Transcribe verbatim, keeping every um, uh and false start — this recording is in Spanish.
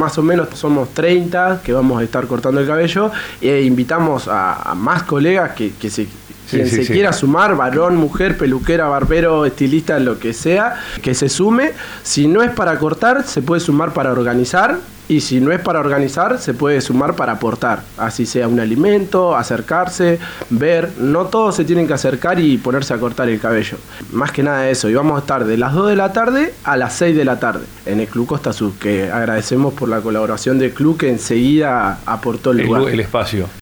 más o menos somos treinta que vamos a estar cortando el cabello e invitamos a, a más colegas que, que se... Quien sí, sí, se sí. quiera sumar, varón, mujer, peluquera, barbero, estilista, lo que sea, que se sume. Si no es para cortar, se puede sumar para organizar. Y si no es para organizar, se puede sumar para aportar. Así sea un alimento, acercarse, ver. No todos se tienen que acercar y ponerse a cortar el cabello. Más que nada eso. Y vamos a estar de las dos de la tarde a las seis de la tarde en el Club Costa Sur, que agradecemos por la colaboración del club que enseguida aportó el lugar. El, el espacio.